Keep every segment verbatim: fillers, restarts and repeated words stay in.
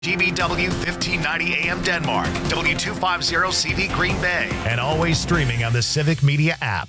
G B W fifteen ninety A M Denmark, W two fifty C V Green Bay, and always streaming on the Civic Media app.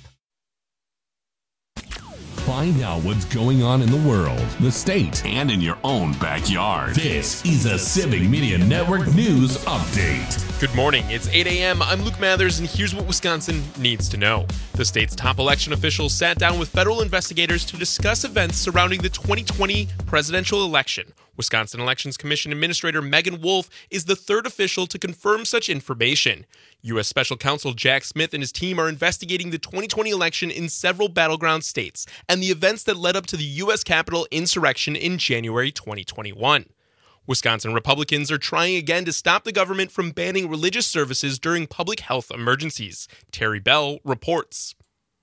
Find out what's going on in the world, the state, and in your own backyard. This is a Civic Media Network News Update. Good morning. It's eight a.m. I'm Luke Mathers, and here's what Wisconsin needs to know. The state's top election officials sat down with federal investigators to discuss events surrounding the twenty twenty presidential election. Wisconsin Elections Commission Administrator Megan Wolf is the third official to confirm such information. U S Special Counsel Jack Smith and his team are investigating the twenty twenty election in several battleground states and the events that led up to the U S Capitol insurrection in January twenty twenty-one. Wisconsin Republicans are trying again to stop the government from banning religious services during public health emergencies. Terry Bell reports.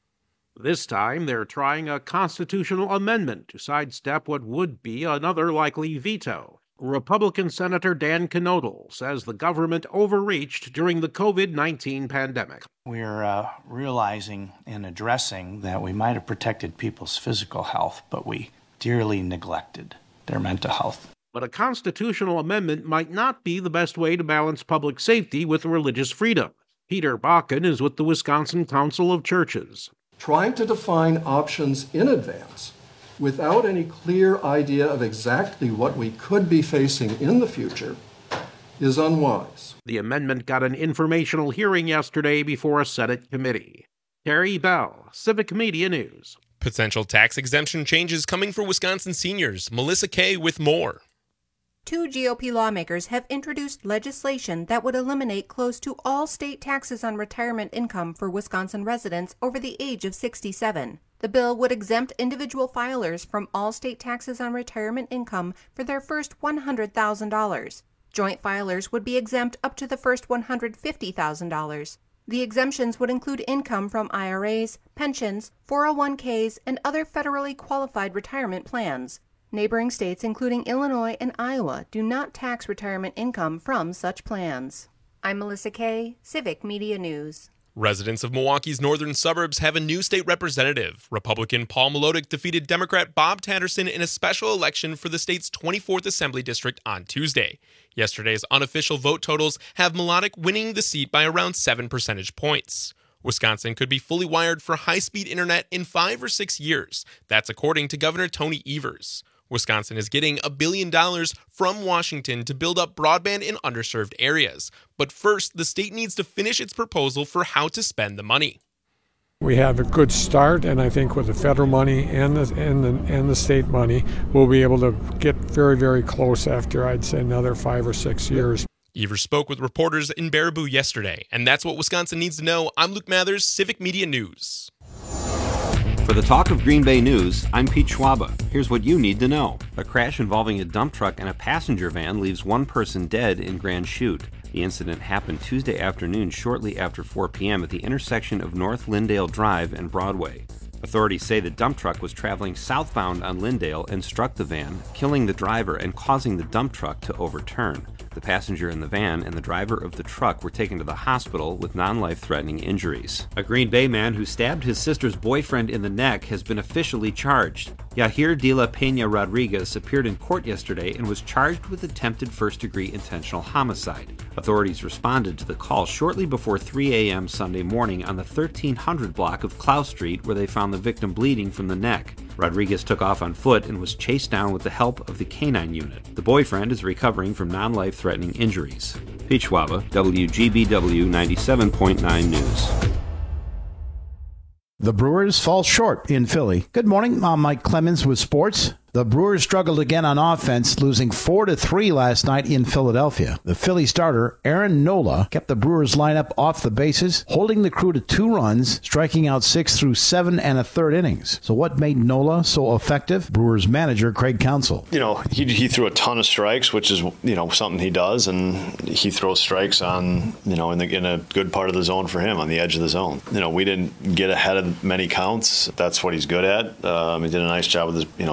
This time, they're trying a constitutional amendment to sidestep what would be another likely veto. Republican Senator Dan Knodel says the government overreached during the covid nineteen pandemic. We're uh, realizing and addressing that we might have protected people's physical health, but we dearly neglected their mental health. But a constitutional amendment might not be the best way to balance public safety with religious freedom. Peter Bakken is with the Wisconsin Council of Churches. Trying to define options in advance without any clear idea of exactly what we could be facing in the future is unwise. The amendment got an informational hearing yesterday before a Senate committee. Terry Bell, Civic Media News. Potential tax exemption changes coming for Wisconsin seniors. Melissa Kay with more. Two G O P lawmakers have introduced legislation that would eliminate close to all state taxes on retirement income for Wisconsin residents over the age of sixty-seven. The bill would exempt individual filers from all state taxes on retirement income for their first one hundred thousand dollars. Joint filers would be exempt up to the first one hundred fifty thousand dollars. The exemptions would include income from I R As, pensions, four oh one k's, and other federally qualified retirement plans. Neighboring states, including Illinois and Iowa, do not tax retirement income from such plans. I'm Melissa Kay, Civic Media News. Residents of Milwaukee's northern suburbs have a new state representative. Republican Paul Melodick defeated Democrat Bob Tatterson in a special election for the state's twenty-fourth Assembly District on Tuesday. Yesterday's unofficial vote totals have Melodick winning the seat by around seven percentage points. Wisconsin could be fully wired for high-speed internet in five or six years. That's according to Governor Tony Evers. Wisconsin is getting a billion dollars from Washington to build up broadband in underserved areas. But first, the state needs to finish its proposal for how to spend the money. We have a good start, and I think with the federal money and the, and the, and the state money, we'll be able to get very, very close after, I'd say, another five or six years. Evers spoke with reporters in Baraboo yesterday, and that's what Wisconsin needs to know. I'm Luke Mathers, Civic Media News. For the Talk of Green Bay News, I'm Pete Schwaba. Here's what you need to know. A crash involving a dump truck and a passenger van leaves one person dead in Grand Chute. The incident happened Tuesday afternoon shortly after four p.m. at the intersection of North Lyndale Drive and Broadway. Authorities say the dump truck was traveling southbound on Lyndale and struck the van, killing the driver and causing the dump truck to overturn. The passenger in the van and the driver of the truck were taken to the hospital with non-life-threatening injuries. A Green Bay man who stabbed his sister's boyfriend in the neck has been officially charged. Yahir de la Peña Rodriguez appeared in court yesterday and was charged with attempted first-degree intentional homicide. Authorities responded to the call shortly before three a.m. Sunday morning on the thirteen hundred block of Clough Street, where they found the victim bleeding from the neck. Rodriguez took off on foot and was chased down with the help of the canine unit. The boyfriend is recovering from non-life-threatening injuries. Pete Schwaba, W G B W ninety-seven point nine News. The Brewers fall short in Philly. Good morning, I'm Mike Clemens with sports. The Brewers struggled again on offense, losing four to three last night in Philadelphia. The Philly starter, Aaron Nola, kept the Brewers lineup off the bases, holding the crew to two runs, striking out six through seven and a third innings. So what made Nola so effective? Brewers manager Craig Counsell. You know, he he threw a ton of strikes, which is, you know, something he does, and he throws strikes on, you know, in the in a good part of the zone for him, on the edge of the zone. You know, we didn't get ahead of many counts. That's what he's good at. Um, he did a nice job with his, you know, he sprinkled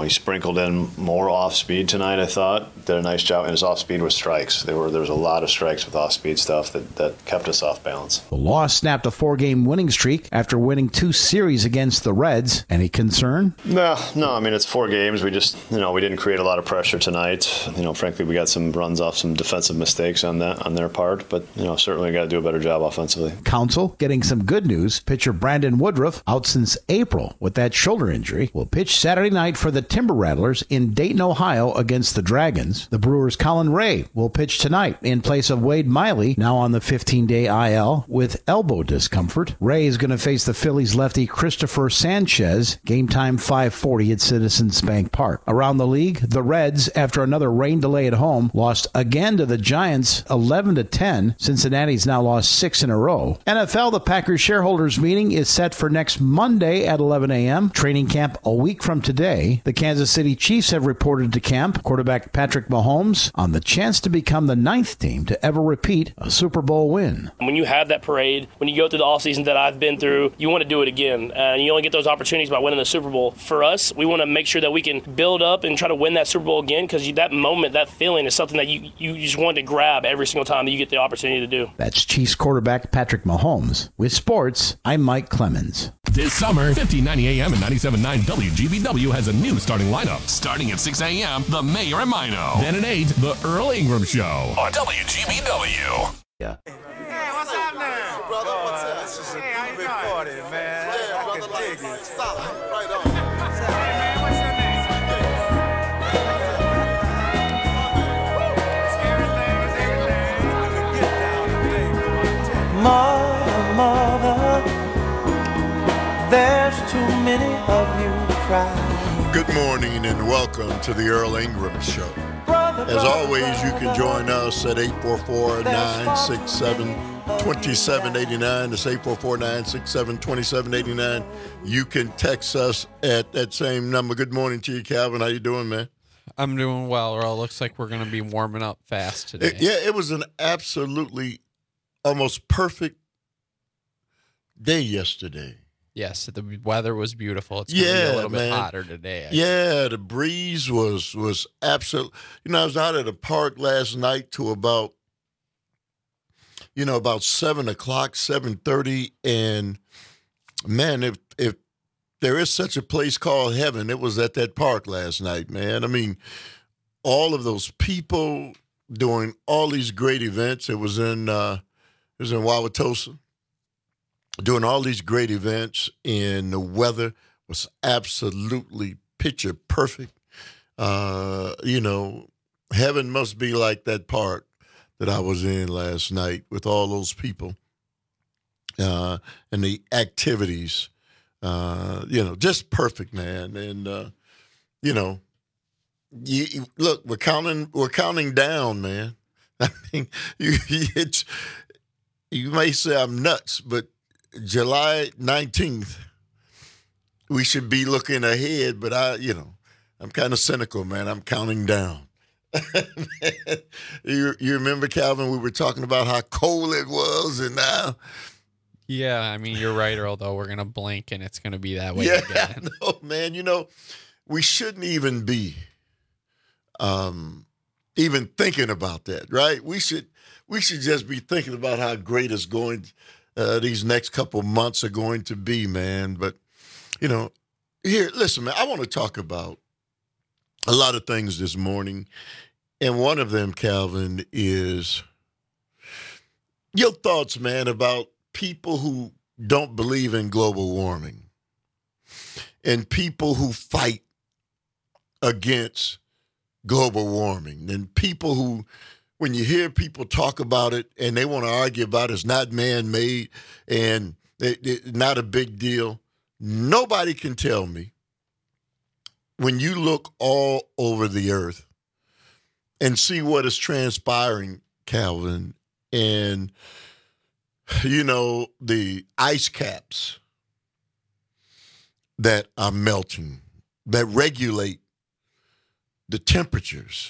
sprinkled in more off speed tonight. I thought did a nice job, and his off speed was strikes. There were there was a lot of strikes with off speed stuff that, that kept us off balance. The Loss snapped a four-game winning streak after winning two series against the Reds. Any concern? No, no. I mean, it's four games. We just, you know, we didn't create a lot of pressure tonight. You know, frankly, we got some runs off some defensive mistakes on that on their part. But you know, certainly got to do a better job offensively. Council getting some good news. Pitcher Brandon Woodruff, out since April with that shoulder injury, will pitch Saturday night for the Timber Rattlers in Dayton, Ohio against the Dragons. The Brewers' Colin Ray will pitch tonight in place of Wade Miley, now on the fifteen-day I L with elbow discomfort. Ray is going to face the Phillies lefty Christopher Sanchez. Game time five forty at Citizens Bank Park. Around the league, the Reds, after another rain delay at home, lost again to the Giants eleven to ten. Cincinnati's now lost six in a row. N F L, the Packers shareholders meeting is set for next Monday at eleven a.m. Training camp a week from today. The Kansas City Chiefs have reported to camp. Quarterback Patrick Mahomes on the chance to become the ninth team to ever repeat a Super Bowl win. When you have that parade, when you go through the offseason that I've been through, you want to do it again. And you only get those opportunities by winning the Super Bowl. For us, we want to make sure that we can build up and try to win that Super Bowl again, because that moment, that feeling is something that you, you just want to grab every single time that you get the opportunity to do. That's Chiefs quarterback Patrick Mahomes. With sports, I'm Mike Clemens. This summer, fifteen ninety A M and ninety-seven point nine W G B W has a new starting lineup. Starting at six a.m., The Mayor and Mino. Then at eight, The Earl Ingram Show on W G B W. Yeah. Hey, what's happening? Brother, what's up? This is a hey, how you big party, man. Yeah, I brother, can dig it. Solid. Right on. Hey, man, what's your name? Mother, mother, there's too many of you to cry. Good morning and welcome to the Earl Ingram Show. As always, you can join us at eight four four, nine six seven, two seven eight nine. That's eight four four, nine six seven, two seven eight nine. You can text us at that same number. Good morning to you, Calvin. How you doing, man? I'm doing well, Earl. Looks like we're going to be warming up fast today. It, yeah, it was an absolutely almost perfect day yesterday. Yes, the weather was beautiful. It's going to yeah, be a little man. bit hotter today. I yeah, think. The breeze was was absolute. You know, I was out at a park last night to about, you know, about seven o'clock, seven thirty, and man, if if there is such a place called heaven, it was at that park last night, man. I mean, all of those people doing all these great events. It was in uh, it was in Wauwatosa. Doing all these great events, and the weather was absolutely picture perfect. Uh, you know, heaven must be like that park that I was in last night with all those people uh, and the activities. Uh, you know, just perfect, man. And uh, you know, you, you, look, we're counting, we're counting down, man. I mean, you, it's you may say I'm nuts, but July nineteenth, we should be looking ahead, but I, you know, I'm kind of cynical, man. I'm counting down. you, you remember, Calvin, we were talking about how cold it was, and now. Yeah, I mean, you're right, Earl, though. We're going to blink, and it's going to be that way yeah, again. No, man, you know, we shouldn't even be um, even thinking about that, right? We should, we should just be thinking about how great it's going to Uh, these next couple months are going to be, man. But, you know, here, listen, man, I want to talk about a lot of things this morning. And one of them, Calvin, is your thoughts, man, about people who don't believe in global warming and people who fight against global warming and people who, when you hear people talk about it and they want to argue about it, it's not man-made and it, it, not a big deal, nobody can tell me when you look all over the earth and see what is transpiring, Calvin, and, you know, the ice caps that are melting, that regulate the temperatures.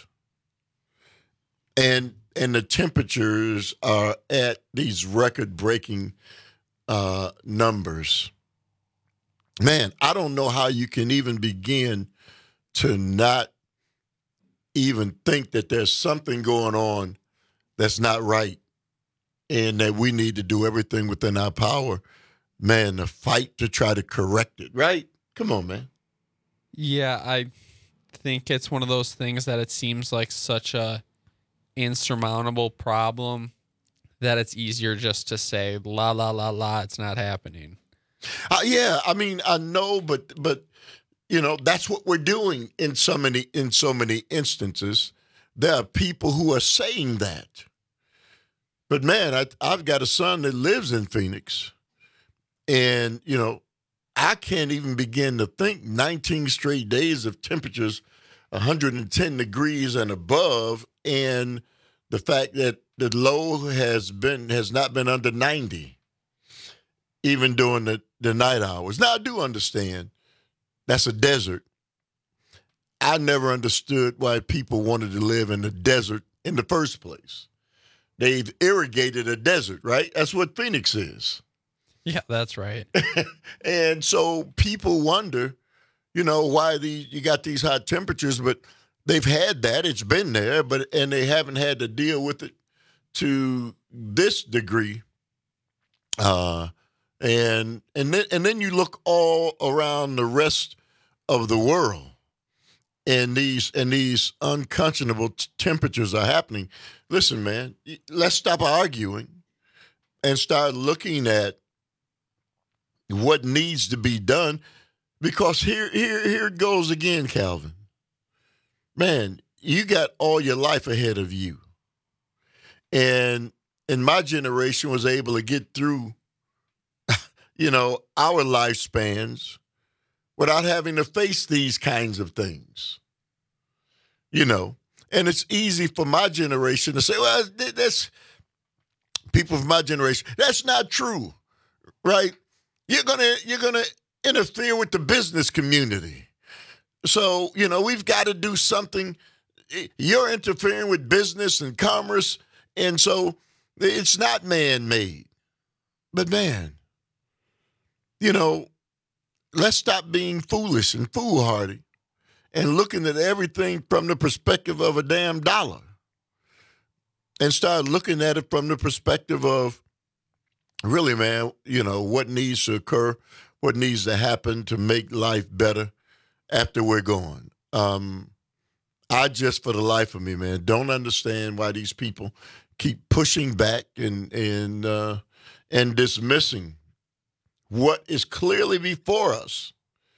And and the temperatures are at these record-breaking uh, numbers. Man, I don't know how you can even begin to not even think that there's something going on that's not right and that we need to do everything within our power, man, to fight to try to correct it, right? Come on, man. Yeah, I think it's one of those things that it seems like such a insurmountable problem that it's easier just to say, la, la, la, la, it's not happening. Uh, yeah, I mean, I know, but, but you know, that's what we're doing in so many, in so many instances. There are people who are saying that. But, man, I, I've got a son that lives in Phoenix. And, you know, I can't even begin to think nineteen straight days of temperatures one hundred ten degrees and above, and the fact that the low has been has not been under ninety, even during the, the night hours. Now, I do understand that's a desert. I never understood why people wanted to live in the desert in the first place. They've irrigated a desert, right? That's what Phoenix is. Yeah, that's right. And so people wonder, you know, why the you got these hot temperatures, but they've had that. It's been there, but and they haven't had to deal with it to this degree. Uh, and and then and then you look all around the rest of the world, and these and these unconscionable t- temperatures are happening. Listen, man, let's stop arguing and start looking at what needs to be done, because here, here, here it goes again, Calvin. Man, you got all your life ahead of you. And and my generation was able to get through, you know, our lifespans without having to face these kinds of things. You know, and it's easy for my generation to say, well, that's people from my generation. That's not true, right? You're gonna you're gonna interfere with the business community. So, you know, we've got to do something. You're interfering with business and commerce, and so it's not man-made. But, man, you know, let's stop being foolish and foolhardy and looking at everything from the perspective of a damn dollar, and start looking at it from the perspective of, really, man, you know, what needs to occur, what needs to happen to make life better after we're gone. Um, I just, for the life of me, man, don't understand why these people keep pushing back and and uh, and dismissing what is clearly before us.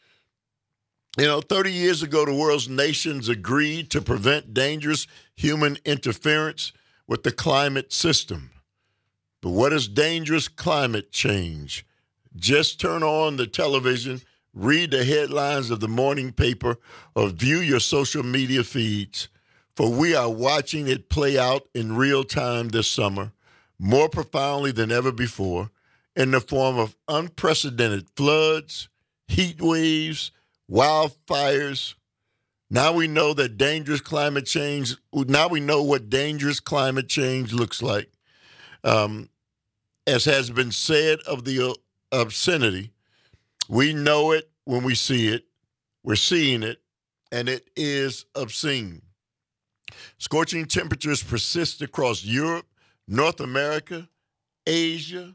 You know, thirty years ago, the world's nations agreed to prevent dangerous human interference with the climate system. But what is dangerous climate change? Just turn on the television, read the headlines of the morning paper, or view your social media feeds, for we are watching it play out in real time this summer, more profoundly than ever before, in the form of unprecedented floods, heat waves, wildfires. Now we know that dangerous climate change, now we know what dangerous climate change looks like. Um, as has been said of the obscenity, we know it when we see it, we're seeing it, and it is obscene. Scorching temperatures persist across Europe, North America, Asia,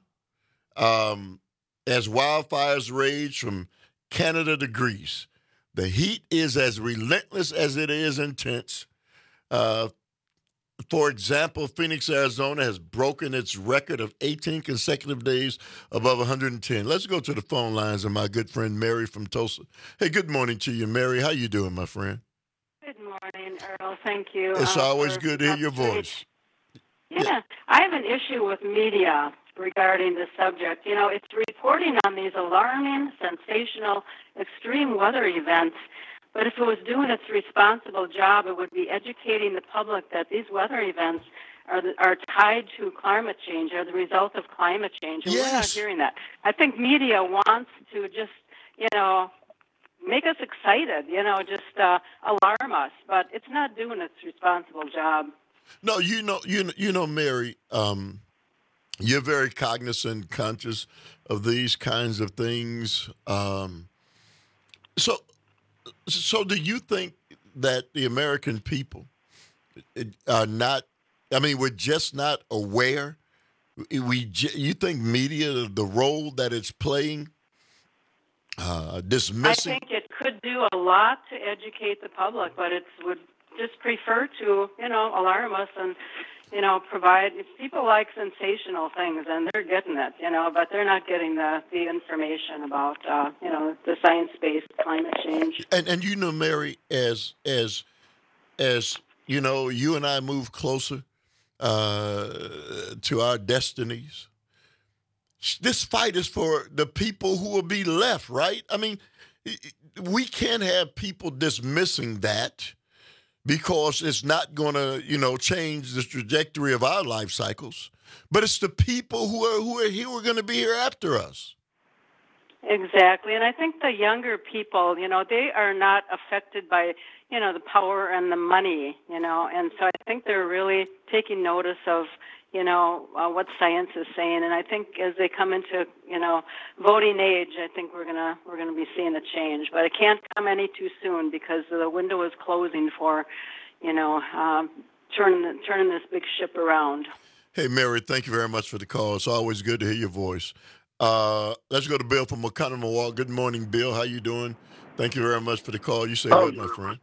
um, as wildfires rage from Canada to Greece. The heat is as relentless as it is intense. Uh, For example, Phoenix, Arizona has broken its record of eighteen consecutive days above one hundred ten. Let's go to the phone lines and my good friend Mary from Tulsa. Hey, good morning to you, Mary. How you doing, my friend? Good morning, Earl. Thank you. It's uh, always good to hear your voice. Yeah, yeah, I have an issue with media regarding this subject. You know, it's reporting on these alarming, sensational, extreme weather events. But if it was doing its responsible job, it would be educating the public that these weather events are the, are tied to climate change, are the result of climate change. And yes. We're not hearing that. I think media wants to just, you know, make us excited, you know, just uh, alarm us. But it's not doing its responsible job. No, you know, you know, you know, Mary, um, you're very cognizant, conscious of these kinds of things. Um, so. so do you think that the American people are not, I mean, we're just not aware? We, you think media, the role that it's playing, uh, dismissing? I think it could do a lot to educate the public, but it would just prefer to, you know, alarm us and, you know, provide. If people like sensational things, and they're getting it, you know, but they're not getting the, the information about, uh, you know, the science-based climate change. And and you know, Mary, as as as you know, you and I move closer uh, to our destinies. This fight is for the people who will be left, right? I mean, we can't have people dismissing that because it's not going to, you know, change the trajectory of our life cycles. But it's the people who are who are here who are going to be here after us. Exactly. And I think the younger people, you know, they are not affected by, you know, the power and the money, you know, and so I think they're really taking notice of, you know, uh, what science is saying. And I think as they come into, you know, voting age, I think we're gonna we're gonna be seeing a change. But it can't come any too soon because the window is closing for, you know, um, turning turning this big ship around. Hey, Mary, thank you very much for the call. It's always good to hear your voice. Uh, let's go to Bill from Oconomowoc. Good morning, Bill. How you doing? Thank you very much for the call. You say oh, what, my friend?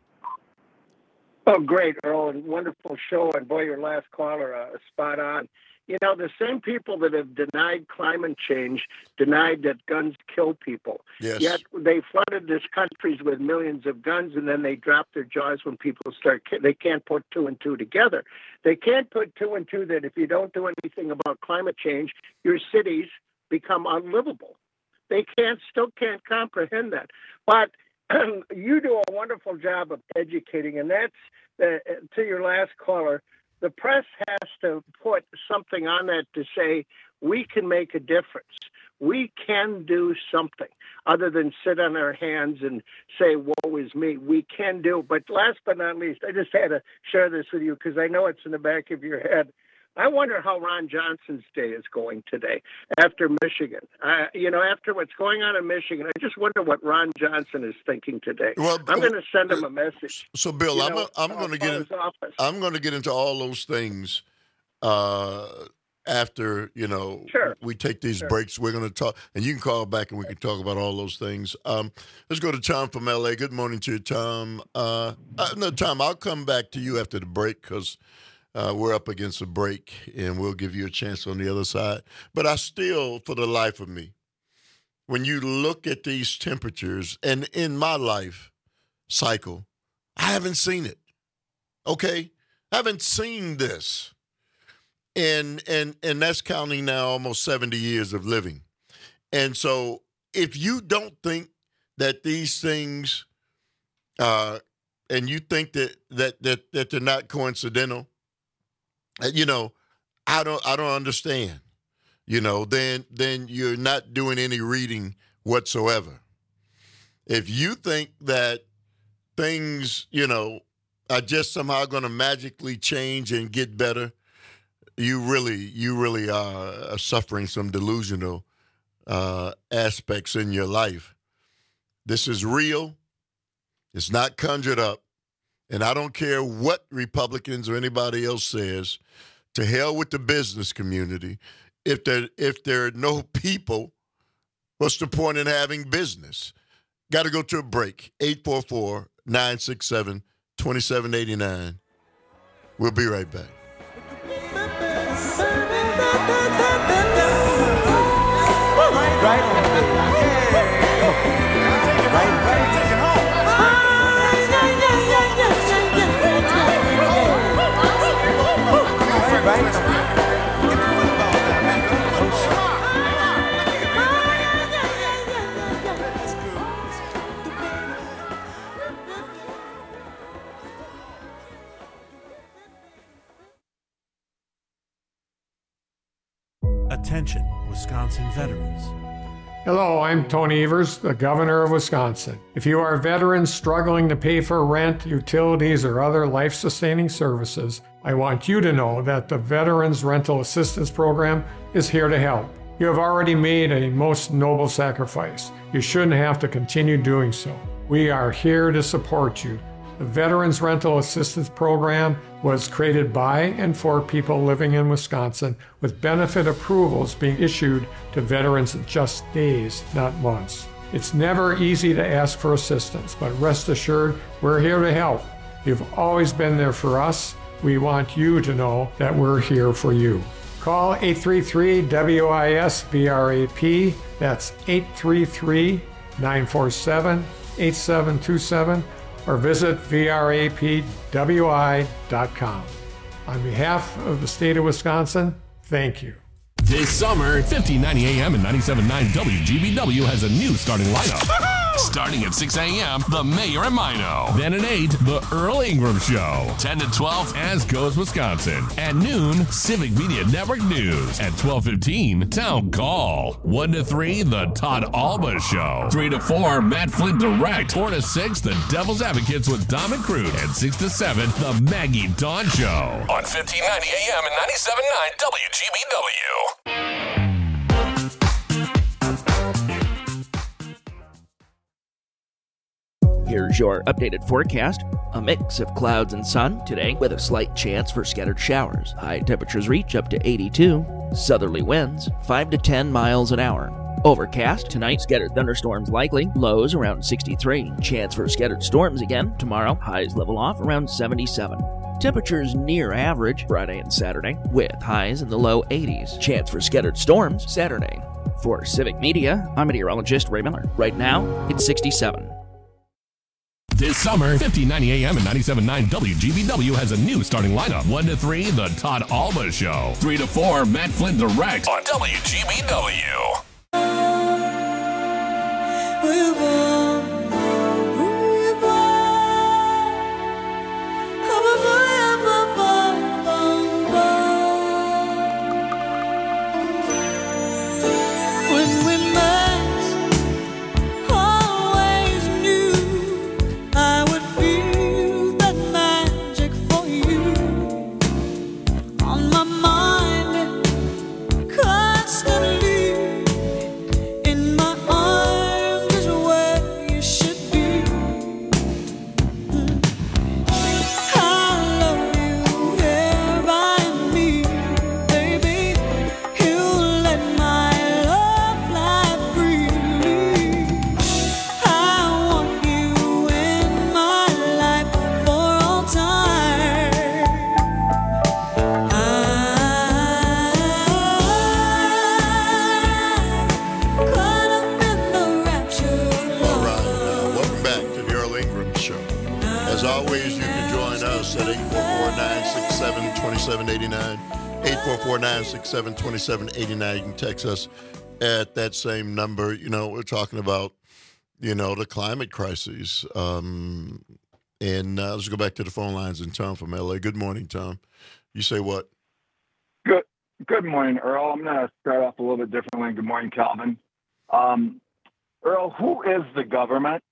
Oh, great, Earl, and wonderful show. And boy, your last caller, uh, spot on. You know, the same people that have denied climate change denied that guns kill people. Yes. Yet they flooded this country with millions of guns, and then they drop their jaws when people start. They can't put two and two together. They can't put two and two that if you don't do anything about climate change, your cities become unlivable. They can't, still can't comprehend that. But you do a wonderful job of educating, and that's, uh, to your last caller, the press has to put something on that to say we can make a difference. We can do something other than sit on our hands and say, woe is me. We can do. But last but not least, I just had to share this with you because I know it's in the back of your head. I wonder how Ron Johnson's day is going today after Michigan. Uh, you know, after what's going on in Michigan, I just wonder what Ron Johnson is thinking today. Well, I'm going to send him a message. So, Bill, you I'm know, I'm uh, going to get in, I'm going to get into all those things uh, after you know sure. we take these sure. breaks. We're going to talk, and you can call back and we can talk about all those things. Um, let's go to Tom from L A. Good morning to you, Tom. Uh, uh, no, Tom, I'll come back to you after the break because. Uh, we're up against a break, and we'll give you a chance on the other side. But I still, for the life of me, when you look at these temperatures, and in my life cycle, I haven't seen it, okay? I haven't seen this. And, and, and that's counting now almost seventy years of living. And so if you don't think that these things, uh, and you think that, that, that, that they're not coincidental, you know, I don't I don't understand. You know, then then you're not doing any reading whatsoever. If you think that things, you know, are just somehow going to magically change and get better, you really you really are suffering some delusional uh, aspects in your life. This is real. It's not conjured up. And I don't care what Republicans or anybody else says, to hell with the business community. If there, if there are no people, what's the point in having business? Got to go to a break. eight four four, nine six seven, two seven eight nine. We'll be right back. Right, right. Attention, Wisconsin veterans. Hello, I'm Tony Evers, the Governor of Wisconsin. If you are a veteran struggling to pay for rent, utilities, or other life-sustaining services, I want you to know that the Veterans Rental Assistance Program is here to help. You have already made a most noble sacrifice. You shouldn't have to continue doing so. We are here to support you. The Veterans Rental Assistance Program was created by and for people living in Wisconsin, with benefit approvals being issued to veterans in just days, not months. It's never easy to ask for assistance, but rest assured, we're here to help. You've always been there for us. We want you to know that we're here for you. Call eight three three W I S V R A P. That's eight three three, nine four seven, eight seven two seven. or visit V R A P W I dot com. On behalf of the state of Wisconsin, thank you. This summer, fifteen ninety A M and ninety-seven point nine W G B W has a new starting lineup. Starting at six A M, The Mayor and Mino. Then at eight, The Earl Ingram Show. ten to twelve, As Goes Wisconsin. At noon, Civic Media Network News. At twelve fifteen, Town Call. one to three, The Todd Alba Show. three to four, Matt Flint Direct. four to six, The Devil's Advocates with Dom and Crude. And six to seven, The Maggie Dawn Show. On fifteen ninety A M and ninety-seven point nine W G B W. Here's your updated forecast. A mix of clouds and sun today with a slight chance for scattered showers. High temperatures reach up to eighty-two. Southerly winds five to ten miles an hour. Overcast tonight, scattered thunderstorms likely. Lows around sixty-three. Chance for scattered storms again tomorrow. Highs level off around seventy-seven. Temperatures near average Friday and Saturday with highs in the low eighties. Chance for scattered storms Saturday. For Civic Media, I'm meteorologist Ray Miller. Right now, it's sixty-seven. This summer, fifteen ninety A M and ninety-seven point nine W G B W has a new starting lineup. one to three, The Todd Alba Show. three to four, Matt Flint Direct on W G B W. seven twenty-seven eighty-nine. You can text us at that same number. You know, we're talking about, you know, the climate crisis. Um, and uh, let's go back to the phone lines in Tom from L A. Good morning, Tom. You say what? Good Good morning, Earl. I'm going to start off a little bit differently. Good morning, Calvin. Um, Earl, who is the government?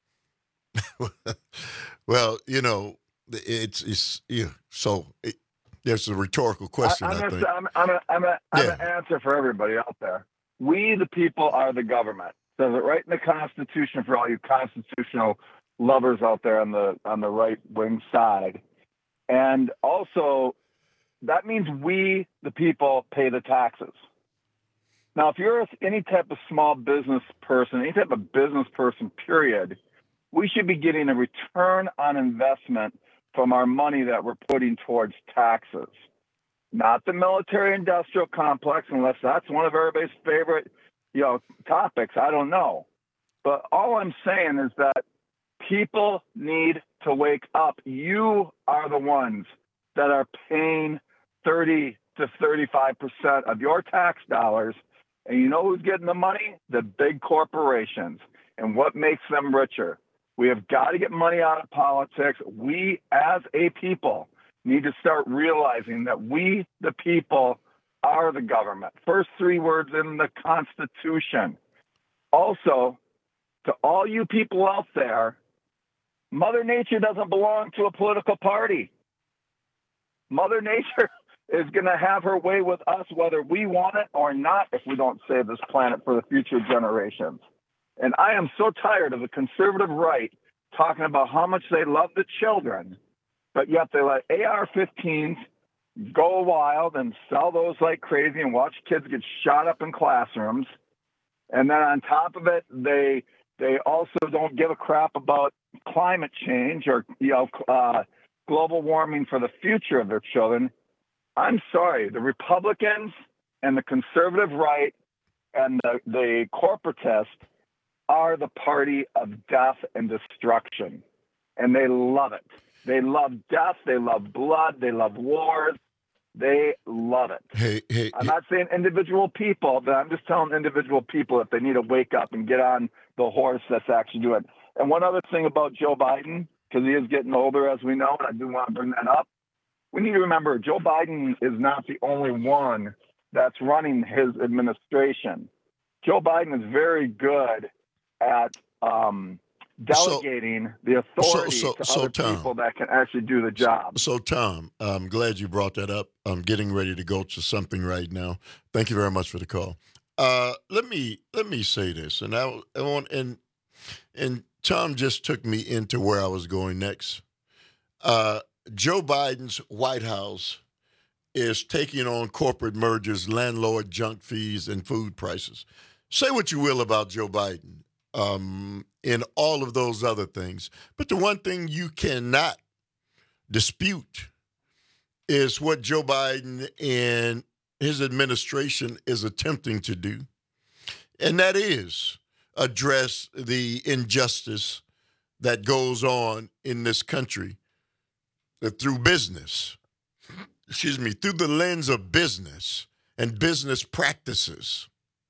Well, you know, it's, it's yeah, so it, there's a rhetorical question, I, I'm I gonna, think. I'm, I'm, a, I'm, a, I'm Yeah. an answer for everybody out there. We, the people, are the government. Says it right in the Constitution for all you constitutional lovers out there on the on the right wing side. And also, that means we, the people, pay the taxes. Now, if you're any type of small business person, any type of business person, period, we should be getting a return on investment from our money that we're putting towards taxes, not the military-industrial complex, unless that's one of everybody's favorite, you know, topics. I don't know, but all I'm saying is that people need to wake up. You are the ones that are paying thirty to thirty-five percent of your tax dollars, and you know who's getting the money? The big corporations. And what makes them richer? We have got to get money out of politics. We, as a people, need to start realizing that we, the people, are the government. First three words in the Constitution. Also, to all you people out there, Mother Nature doesn't belong to a political party. Mother Nature is going to have her way with us, whether we want it or not, if we don't save this planet for the future generations. And I am so tired of the conservative right talking about how much they love the children, but yet they let A R fifteens go wild and sell those like crazy and watch kids get shot up in classrooms. And then on top of it, they they also don't give a crap about climate change or, you know, uh, global warming for the future of their children. I'm sorry, the Republicans and the conservative right and the, the corporatists are the party of death and destruction. And they love it. They love death. They love blood. They love wars. They love it. Hey, hey, I'm not saying individual people, but I'm just telling individual people if they need to wake up and get on the horse that's actually doing it. And one other thing about Joe Biden, because he is getting older, as we know, and I do want to bring that up. We need to remember Joe Biden is not the only one that's running his administration. Joe Biden is very good at um, delegating so, the authority so, so, to so, other Tom, people that can actually do the job. So, Tom, I'm glad you brought that up. I'm getting ready to go to something right now. Thank you very much for the call. Uh, let me let me say this, and I, I want and and Tom just took me into where I was going next. Uh, Joe Biden's White House is taking on corporate mergers, landlord junk fees, and food prices. Say what you will about Joe Biden um, and all of those other things, but the one thing you cannot dispute is what Joe Biden and his administration is attempting to do, and that is address the injustice that goes on in this country through business, excuse me, through the lens of business and business practices.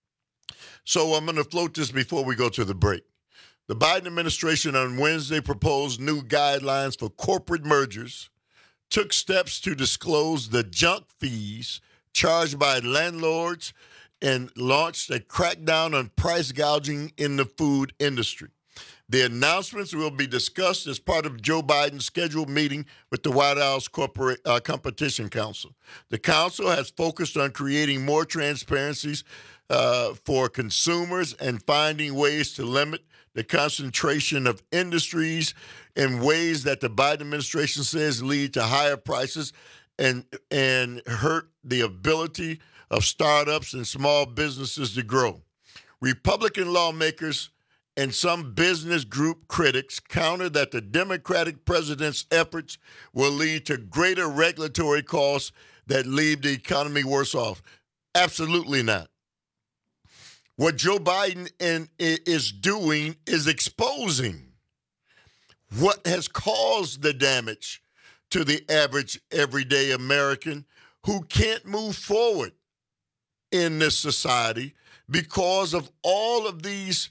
So I'm going to float this before we go to the break. The Biden administration on Wednesday proposed new guidelines for corporate mergers, took steps to disclose the junk fees charged by landlords, and launched a crackdown on price gouging in the food industry. The announcements will be discussed as part of Joe Biden's scheduled meeting with the White House Corporate uh, Competition Council. The council has focused on creating more transparencies uh, for consumers and finding ways to limit the concentration of industries in ways that the Biden administration says lead to higher prices and and hurt the ability of startups and small businesses to grow. Republican lawmakers and some business group critics counter that the Democratic president's efforts will lead to greater regulatory costs that leave the economy worse off. Absolutely not. What Joe Biden in, is doing is exposing what has caused the damage to the average everyday American who can't move forward in this society because of all of these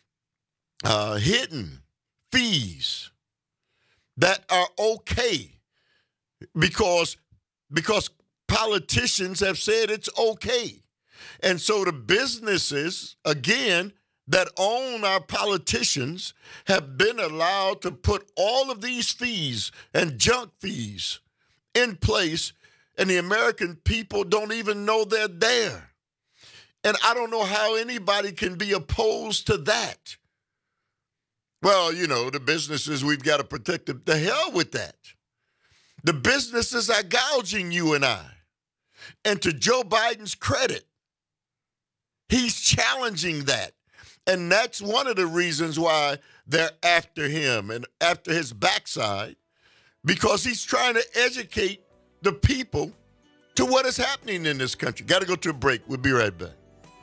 uh, hidden fees that are okay because, because politicians have said it's okay. And so the businesses, again, that own our politicians have been allowed to put all of these fees and junk fees in place, and the American people don't even know they're there. And I don't know how anybody can be opposed to that. Well, you know, the businesses, we've got to protect them. The hell with that. The businesses are gouging you and I. And to Joe Biden's credit, he's challenging that. And that's one of the reasons why they're after him and after his backside, because he's trying to educate the people to what is happening in this country. Got to go to a break. We'll be right back.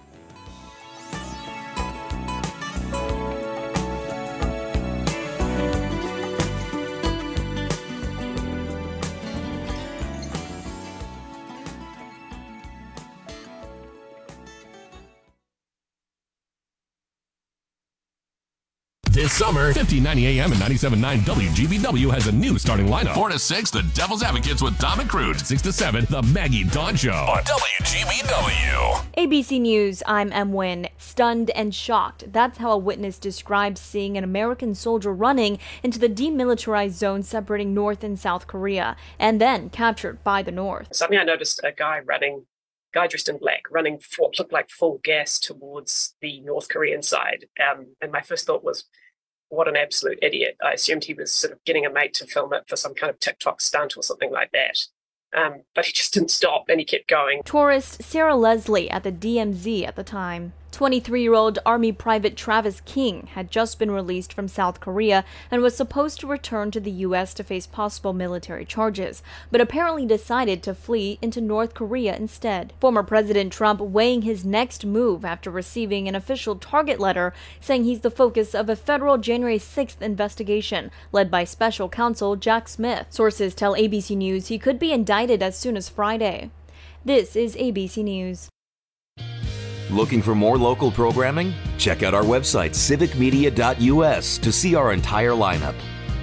This summer, fifteen ninety A M and ninety-seven point nine W G B W has a new starting lineup. four to six, The Devil's Advocates with Dom and Crude. six to seven, The Maggie Dawn Show on W G B W. A B C News, I'm Em Wynn. Stunned and shocked. That's how a witness describes seeing an American soldier running into the demilitarized zone separating North and South Korea, and then captured by the North. Suddenly I noticed a guy running guy dressed in black running for what looked like full gas towards the North Korean side. Um, and my first thought was, what an absolute idiot. I assumed he was sort of getting a mate to film it for some kind of TikTok stunt or something like that. Um, but he just didn't stop and he kept going. Tourist Sarah Leslie at the D M Z at the time. twenty-three-year-old Army Private Travis King had just been released from South Korea and was supposed to return to the U S to face possible military charges, but apparently decided to flee into North Korea instead. Former President Trump weighing his next move after receiving an official target letter saying he's the focus of a federal January sixth investigation led by special counsel Jack Smith. Sources tell A B C News he could be indicted as soon as Friday. This is A B C News. Looking for more local programming? Check out our website, civic media dot U S, to see our entire lineup.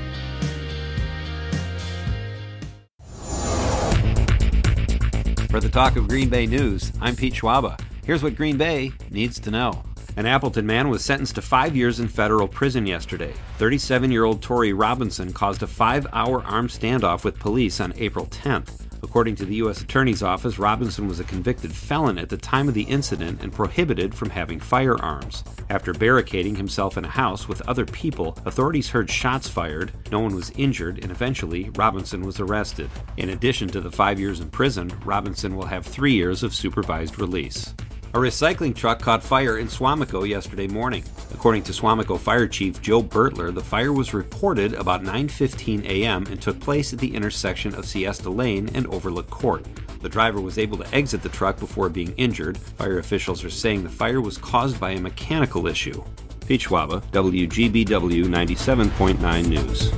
For the Talk of Green Bay News, I'm Pete Schwaba. Here's what Green Bay needs to know. An Appleton man was sentenced to five years in federal prison yesterday. thirty-seven-year-old Torrey Robinson caused a five-hour armed standoff with police on April tenth. According to the U S Attorney's Office, Robinson was a convicted felon at the time of the incident and prohibited from having firearms. After barricading himself in a house with other people, authorities heard shots fired, no one was injured, and eventually Robinson was arrested. In addition to the five years in prison, Robinson will have three years of supervised release. A recycling truck caught fire in Suamico yesterday morning. According to Suamico Fire Chief Joe Bertler, the fire was reported about nine fifteen a.m. and took place at the intersection of Siesta Lane and Overlook Court. The driver was able to exit the truck before being injured. Fire officials are saying the fire was caused by a mechanical issue. Pete Schwaba, W G B W ninety-seven point nine News.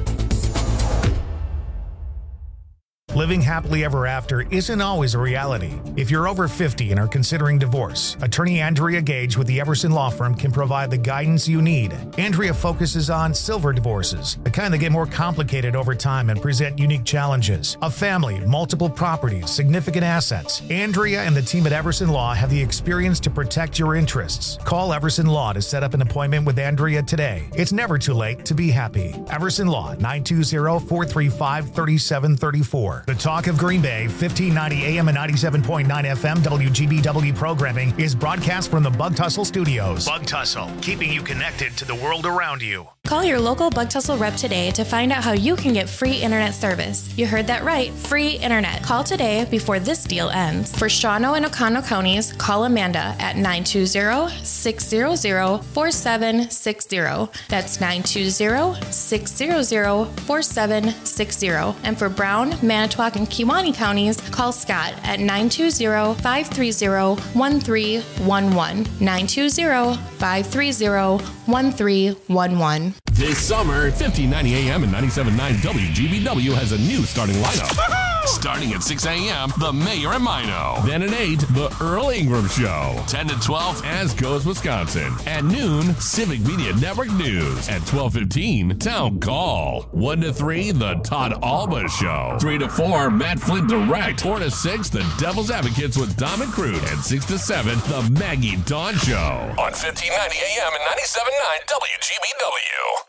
Living happily ever after isn't always a reality. If you're over fifty and are considering divorce, attorney Andrea Gage with the Everson Law Firm can provide the guidance you need. Andrea focuses on silver divorces, the kind that get more complicated over time and present unique challenges. A family, multiple properties, significant assets. Andrea and the team at Everson Law have the experience to protect your interests. Call Everson Law to set up an appointment with Andrea today. It's never too late to be happy. Everson Law, nine two zero, four three five, three seven three four. The Talk of Green Bay, fifteen ninety A M and ninety-seven point nine F M W G B W programming is broadcast from the Bug Tussle Studios. Bug Tussle, keeping you connected to the world around you. Call your local Bug Tussle rep today to find out how you can get free internet service. You heard that right, free internet. Call today before this deal ends. For Shawano and Oconto counties, call Amanda at nine two zero, six zero zero, four seven six zero. That's nine two zero, six zero zero, four seven six zero. And for Brown, Manitowoc, and Kewaunee counties, call Scott at nine two zero, five three zero, one three one one. nine two zero, five three zero, one three one one. This summer, fifteen ninety A M and ninety-seven point nine W G B W has a new starting lineup. Starting at six a.m., The Mayor and Mino. Then at eight, The Earl Ingram Show. ten to twelve, As Goes Wisconsin. At noon, Civic Media Network News. At twelve fifteen, Town Call. one to three, The Todd Alba Show. three to four, Matt Flint Direct. four to six, The Devil's Advocates with Dom and Crude. And six to seven, The Maggie Dawn Show. On fifteen ninety A M and ninety-seven point nine W G B W.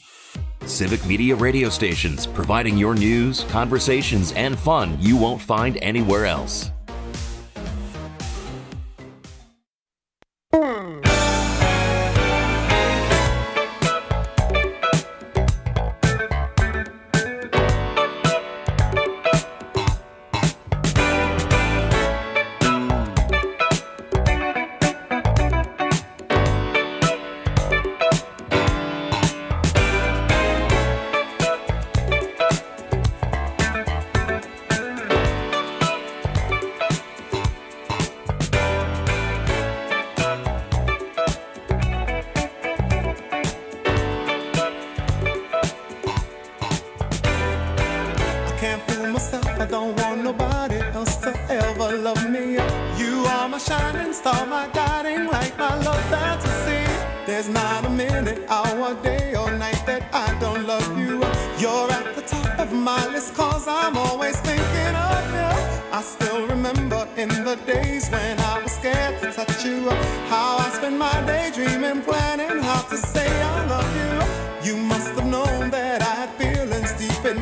Civic Media radio stations, providing your news, conversations, and fun you won't find anywhere else.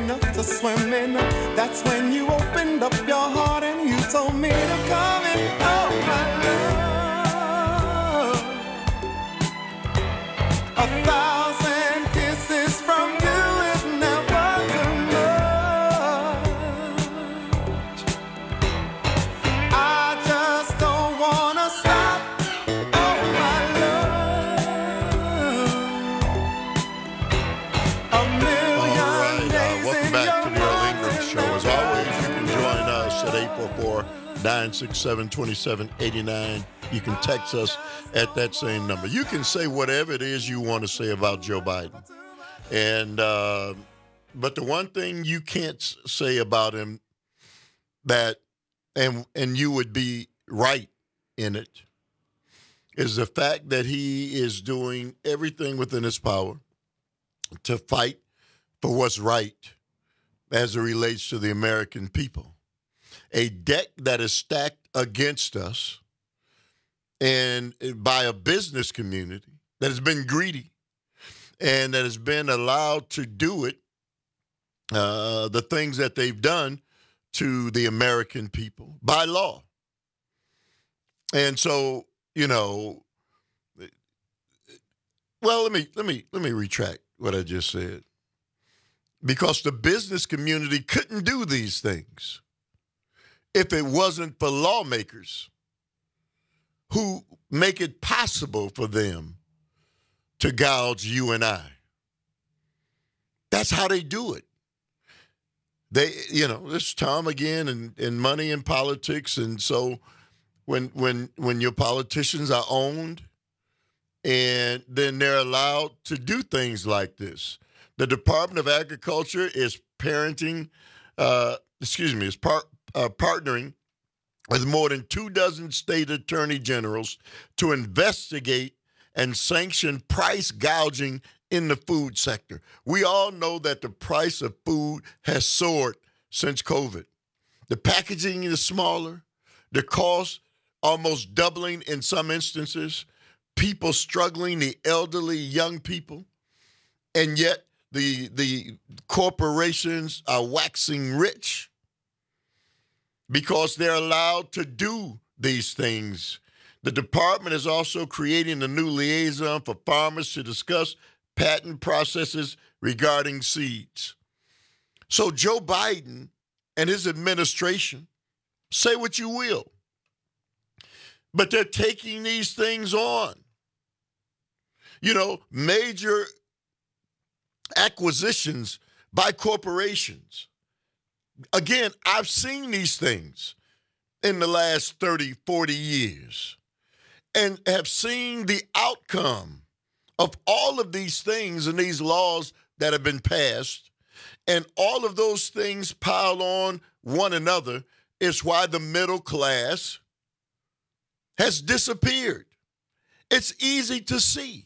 That's when you opened up your heart and you told me to come in. nine six seven, two seven eight nine. You can text us at that same number. You can say whatever it is you want to say about Joe Biden. And uh, but the one thing you can't say about him that, and and you would be right in it, is the fact that he is doing everything within his power to fight for what's right as it relates to the American people. A deck that is stacked against us and by a business community that has been greedy and that has been allowed to do it, uh, the things that they've done to the American people by law. And so, you know, well, let me let me let me retract what I just said. Because the business community couldn't do these things if it wasn't for lawmakers who make it possible for them to gouge you and I. That's how they do it. They, you know, this is Tom again and, and money and politics. And so when when when your politicians are owned and then they're allowed to do things like this. The Department of Agriculture is parenting, uh, excuse me, is par- uh, partnering with more than two dozen state attorney generals to investigate and sanction price gouging in the food sector. We all know that the price of food has soared since COVID. The packaging is smaller, the cost almost doubling in some instances, people struggling, the elderly, young people, and yet The the corporations are waxing rich because they're allowed to do these things. The department is also creating a new liaison for farmers to discuss patent processes regarding seeds. So Joe Biden and his administration, say what you will, but they're taking these things on. You know, major acquisitions by corporations. Again, I've seen these things in the last thirty, forty years and have seen the outcome of all of these things and these laws that have been passed, and all of those things pile on one another. Is why the middle class has disappeared. It's easy to see.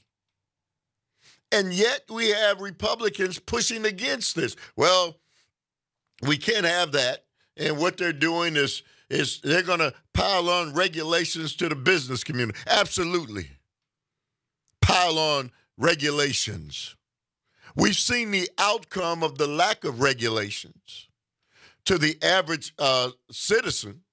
And yet we have Republicans pushing against this. Well, we can't have that. And what they're doing is, is they're going to pile on regulations to the business community. Absolutely. Pile on regulations. We've seen the outcome of the lack of regulations to the average uh, citizen.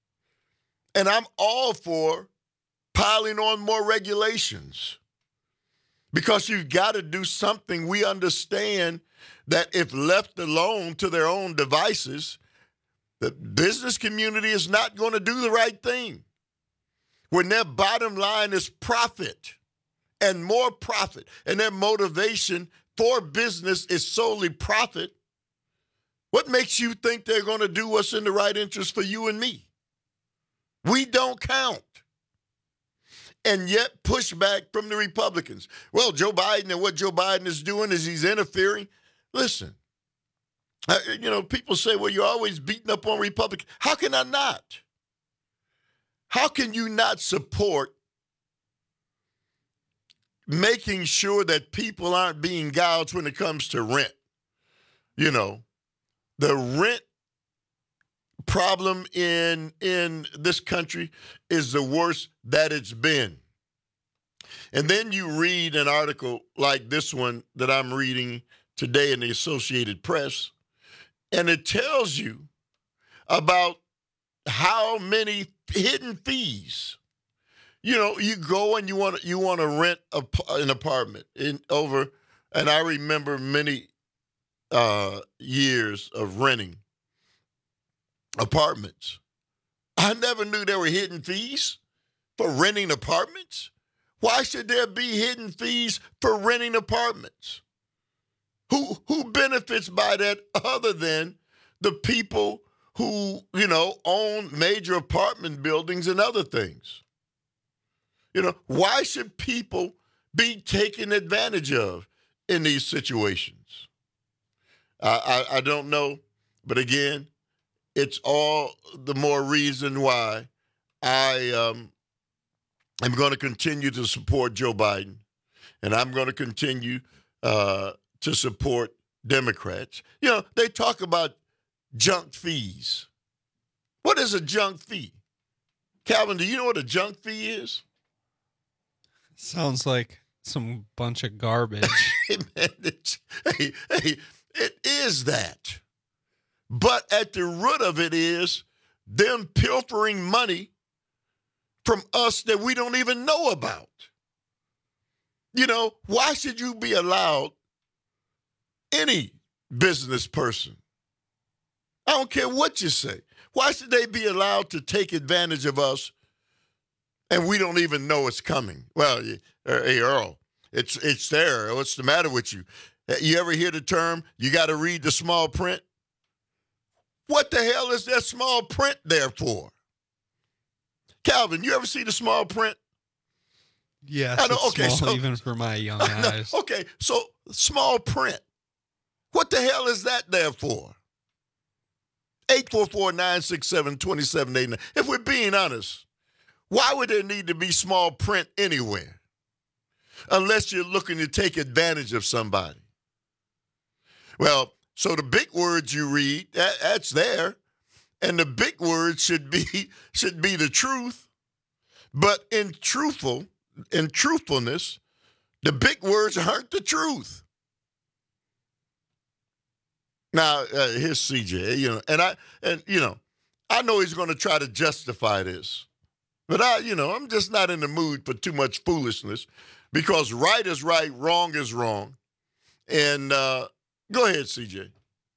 And I'm all for piling on more regulations. Because you've got to do something. We understand that if left alone to their own devices, the business community is not going to do the right thing. When their bottom line is profit and more profit, and their motivation for business is solely profit, what makes you think they're going to do what's in the right interest for you and me? We don't count. And yet pushback from the Republicans. Well, Joe Biden and what Joe Biden is doing is he's interfering. Listen, uh, you know, people say, well, you're always beating up on Republicans. How can I not? How can you not support making sure that people aren't being gouged when it comes to rent? You know, the rent problem in in this country is the worst that it's been. And then you read an article like this one that I'm reading today in the Associated Press, and it tells you about how many hidden fees. You know, you go and you want you want to rent a, an apartment in over, and I remember many uh, years of renting apartments. I never knew there were hidden fees for renting apartments. Why should there be hidden fees for renting apartments? Who who benefits by that other than the people who, you know, own major apartment buildings and other things. You know, why should people be taken advantage of in these situations? I, I, I don't know. But again, it's all the more reason why I um, am going to continue to support Joe Biden, and I'm going to continue uh, to support Democrats. You know, they talk about junk fees. What is a junk fee? Calvin, do you know what a junk fee is? Sounds like some bunch of garbage. Hey, man, it's, hey, hey, it is that. But at the root of it is them pilfering money from us that we don't even know about. You know, why should you be allowed, any business person, I don't care what you say, why should they be allowed to take advantage of us and we don't even know it's coming? Well, hey, Earl, it's it's there. What's the matter with you? You ever hear the term, you got to read the small print? What the hell is that small print there for? Calvin, you ever see the small print? Yes, I know, it's okay, small so, even for my young no, eyes. okay, so small print. What the hell is that there for? eight four four, nine six seven, two seven eight nine. If we're being honest, why would there need to be small print anywhere? Unless you're looking to take advantage of somebody. Well, so the big words you read, that, that's there. And the big words should be should be the truth. But in truthful, in truthfulness, the big words aren't the truth. Now, uh, here's C J, you know, and I and you know, I know he's going to try to justify this. But I, you know, I'm just not in the mood for too much foolishness, because right is right, wrong is wrong. And uh, go ahead, C J.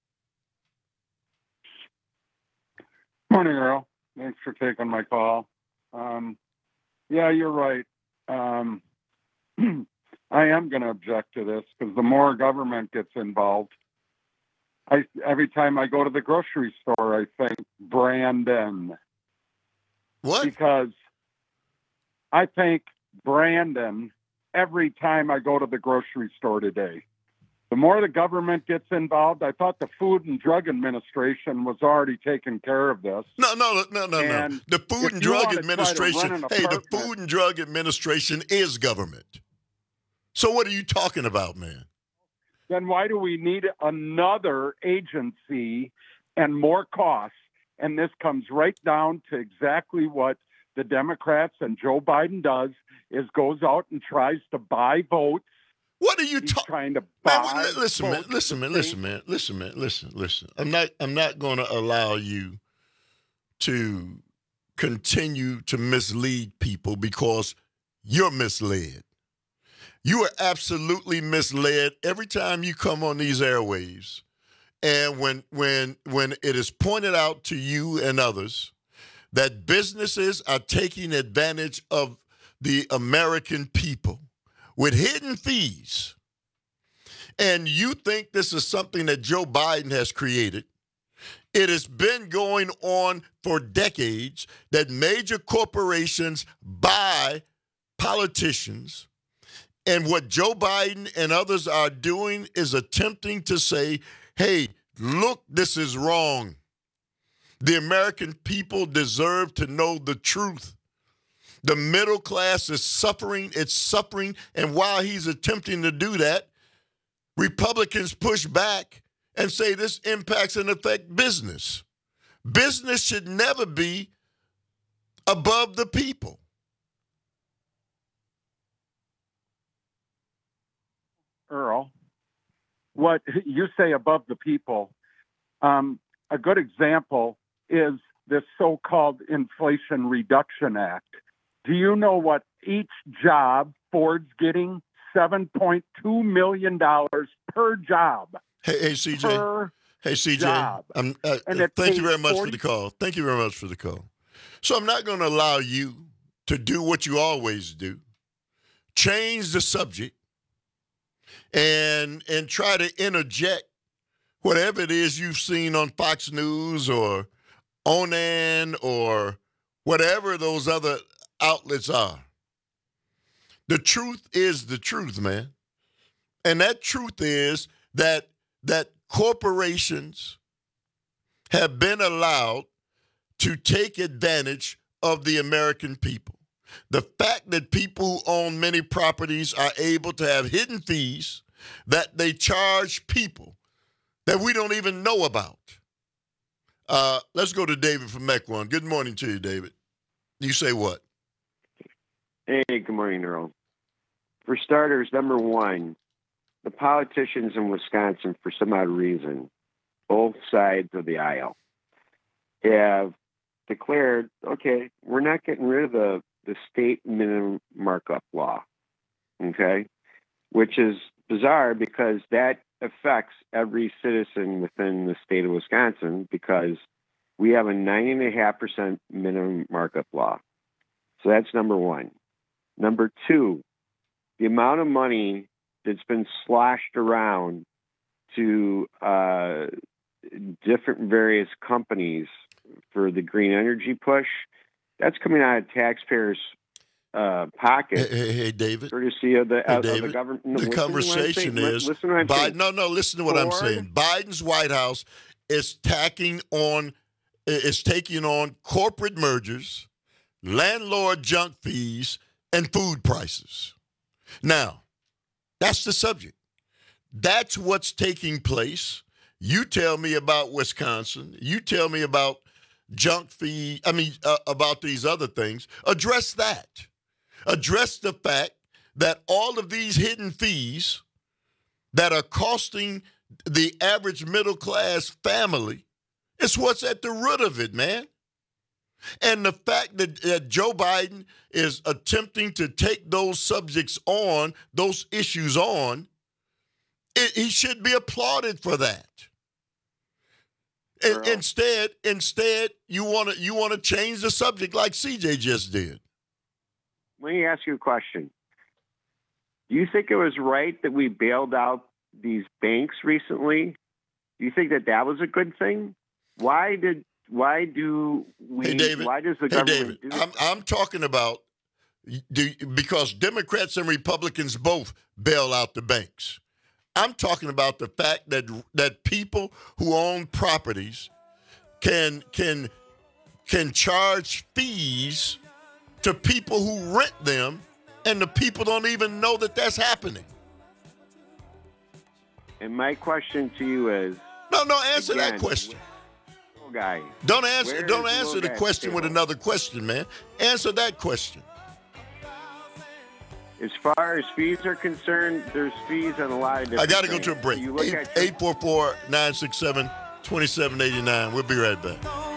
Morning, Earl. Thanks for taking my call. Um, yeah, you're right. Um, I am going to object to this because the more government gets involved, I every time I go to the grocery store, I think Brandon. What? Because I think Brandon every time I go to the grocery store today. The more the government gets involved, I thought the Food and Drug Administration was already taking care of this. No, no, no, no, And no. The Food and Drug Administration, hey, the Food and Drug Administration is government. So what are you talking about, man? Then why do we need another agency and more costs? And this comes right down to exactly what the Democrats and Joe Biden does, is goes out and tries to buy votes. What are you ta- trying to buy? Man, well, listen, man, listen, man, listen, man, listen, man, listen, listen. I'm not, I'm not going to allow you to continue to mislead people because you're misled. You are absolutely misled every time you come on these airwaves. And when when when it is pointed out to you and others that businesses are taking advantage of the American people with hidden fees, and you think this is something that Joe Biden has created, it has been going on for decades that major corporations buy politicians. And what Joe Biden and others are doing is attempting to say, hey, look, this is wrong. The American people deserve to know the truth. The middle class is suffering. It's suffering. And while he's attempting to do that, Republicans push back and say this impacts and affects business. Business should never be above the people. Earl, what you say above the people, um, a good example is this so-called Inflation Reduction Act. Do you know what each job Ford's getting? seven point two million dollars per job. Hey, hey C J. Per hey, C J. Job. I'm, uh, And it thank you pays very much forty for the call. Thank you very much for the call. So I'm not going to allow you to do what you always do, change the subject, and and try to interject whatever it is you've seen on Fox News or Onan or whatever those other outlets are. The truth is the truth, man. And that truth is that that corporations have been allowed to take advantage of the American people. The fact that people who own many properties are able to have hidden fees that they charge people that we don't even know about. Uh, let's go to David from Mequon. Good morning to you, David. You say what? Hey, good morning, Earl. For starters, number one, the politicians in Wisconsin, for some odd reason, both sides of the aisle, have declared, okay, we're not getting rid of the, the state minimum markup law, okay, which is bizarre because that affects every citizen within the state of Wisconsin because we have a nine point five percent minimum markup law. So that's number one. Number two, the amount of money that's been sloshed around to uh, different various companies for the green energy push, that's coming out of taxpayers' uh, pockets. Hey, hey, hey, David. Courtesy of the, hey, of, David, of the government. No, the conversation is, listen to what I'm Biden, saying. no, no, listen to what Ford, I'm saying. Biden's White House is tacking on, is taking on corporate mergers, landlord junk fees, and food prices. Now, that's the subject. That's what's taking place. You tell me about Wisconsin. You tell me about junk fee. I mean, uh, about these other things. Address that. Address the fact that all of these hidden fees that are costing the average middle class family is what's at the root of it, man. And the fact that, that Joe Biden is attempting to take those subjects on, those issues on, it, he should be applauded for that. And, instead, instead, you want to you want to change the subject like C J just did. Let me ask you a question. Do you think it was right that we bailed out these banks recently? Do you think that that was a good thing? Why did why do we? Hey, David, why does the hey, government David, do? I'm I'm talking about do, because Democrats and Republicans both bail out the banks. I'm talking about the fact that that people who own properties can can can charge fees to people who rent them, and the people don't even know that that's happening. And my question to you is: No, no, answer again, that question. Guy, don't answer. Where Don't is the answer little the guy question at the with table? another question, man. Answer that question. As far as fees are concerned, there's fees on a lot of different I got to go things. to a break. You look eight at your- eight four four, nine six seven, two seven eight nine. We'll be right back.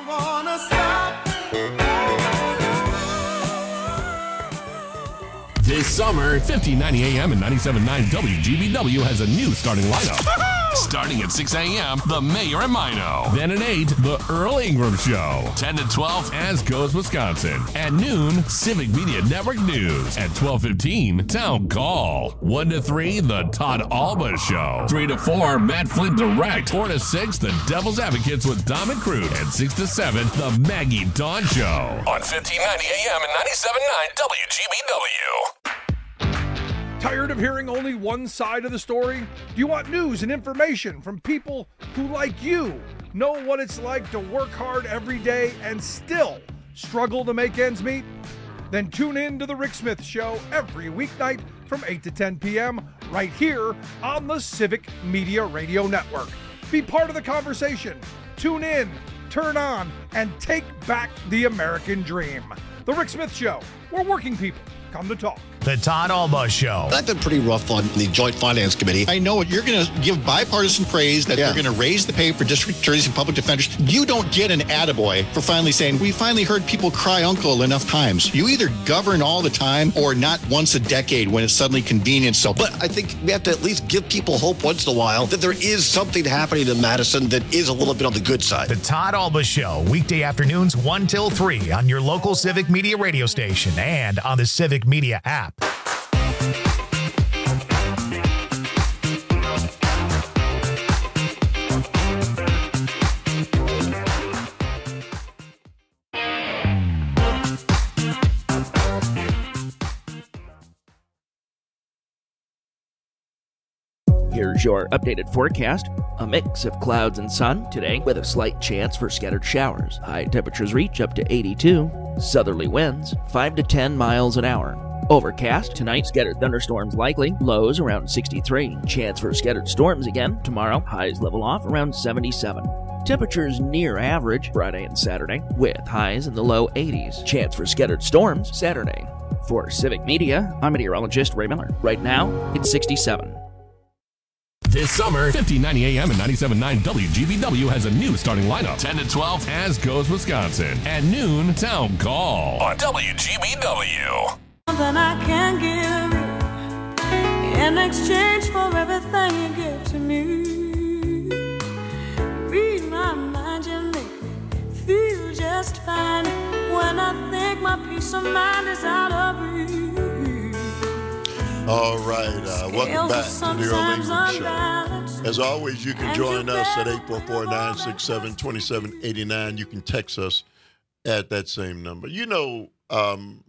This summer, fifteen ninety A M and ninety-seven point nine W G B W has a new starting lineup. Starting at six A M, The Mayor and Mino. Then at eight, The Earl Ingram Show. ten to twelve, As Goes Wisconsin. At noon, Civic Media Network News. At twelve fifteen, Town Call. one to three, The Todd Alba Show. three to four, Matt Flint Direct. four to six, The Devil's Advocates with Dom and Crude. And six to seven, The Maggie Dawn Show. On fifteen ninety A M and ninety-seven point nine W G B W. Tired of hearing only one side of the story? Do you want news and information from people who, like you, know what it's like to work hard every day and still struggle to make ends meet? Then tune in to The Rick Smith Show every weeknight from eight to ten p.m. right here on the Civic Media Radio Network. Be part of the conversation. Tune in, turn on, and take back the American dream. The Rick Smith Show, where working people come to talk. The Todd Alba Show. I've been pretty rough on the Joint Finance Committee. I know you're going to give bipartisan praise that yeah. you're going to raise the pay for district attorneys and public defenders. You don't get an attaboy for finally saying, we finally heard people cry uncle enough times. You either govern all the time or not once a decade when it's suddenly convenient. So, but I think we have to at least give people hope once in a while that there is something happening in Madison that is a little bit on the good side. The Todd Alba Show, weekday afternoons one till three on your local Civic Media radio station and on the Civic Media app. Here's your updated forecast. A mix of clouds and sun today with a slight chance for scattered showers. High temperatures reach up to eighty-two. Southerly winds five to ten miles an hour. Overcast tonight, scattered thunderstorms likely. Lows around sixty-three. Chance for scattered storms again tomorrow. Highs level off around seventy-seven. Temperatures near average Friday and Saturday with highs in the low eighties. Chance for scattered storms Saturday. For Civic Media, I'm meteorologist Ray Miller. Right now, it's sixty-seven. This summer, fifteen ninety A M and ninety-seven point nine W G B W has a new starting lineup. ten to twelve, As Goes Wisconsin. At noon, Town Call on W G B W. Than I can give in exchange for everything you give to me. Read my mind, you make me feel just fine when I think my peace of mind is out of reach. All right, uh, welcome back to the Earl Ingram Show. As always, you can join us at eight four four, nine six seven, two seven eight nine. You can text us at that same number. You know, um,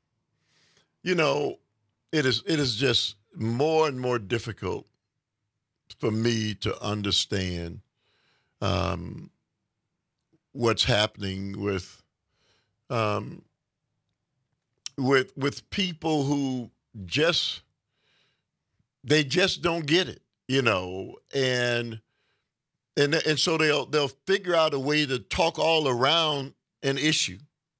You know, it is it is just more and more difficult for me to understand um, what's happening with um, with with people who just they just don't get it, you know, and and and so they'll they'll figure out a way to talk all around an issue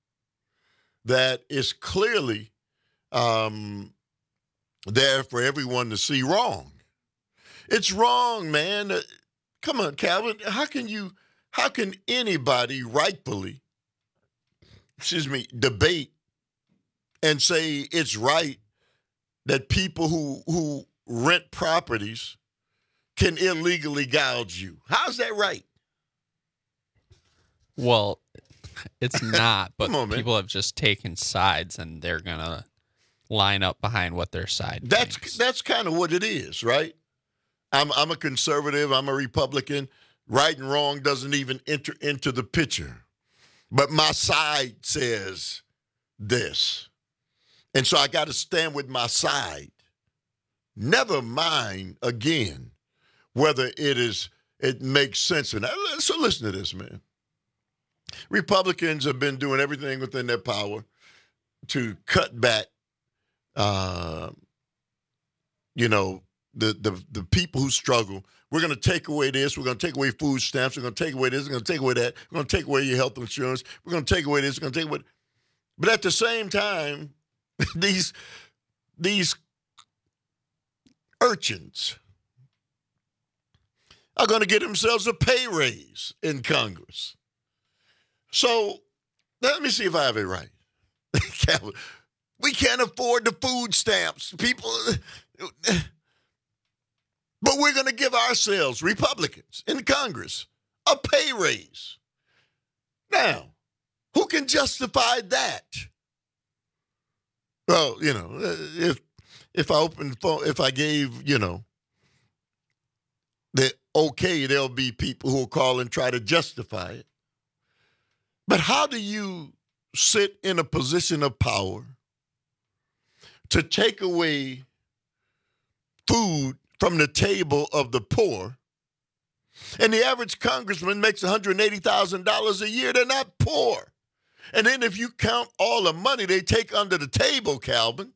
that is clearly Um, there for everyone to see wrong. It's wrong, man. Uh, come on, Calvin. How can you, how can anybody rightfully, excuse me, debate and say it's right that people who, who rent properties can illegally gouge you? How's that right? Well, it's not, but on, people have just taken sides and they're going to line up behind what their side That's thinks. That's kind of what it is, right? I'm I'm a conservative. I'm a Republican. Right and wrong doesn't even enter into the picture. But my side says this. And so I got to stand with my side. Never mind, again, whether it is it makes sense or not. So listen to this, man. Republicans have been doing everything within their power to cut back Uh, you know, the, the the people who struggle. We're going to take away this. We're going to take away food stamps. We're going to take away this. We're going to take away that. We're going to take away your health insurance. We're going to take away this. We're going to take away. But at the same time, these these urchins are going to get themselves a pay raise in Congress. So let me see if I have it right. We can't afford the food stamps. People, but we're going to give ourselves, Republicans in Congress, a pay raise. Now, who can justify that? Well, you know, if if I opened phone, if I gave, you know, the okay, there'll be people who will call and try to justify it. But how do you sit in a position of power to take away food from the table of the poor, and the average congressman makes one hundred eighty thousand dollars a year? They're not poor. And then if you count all the money they take under the table, Calvin,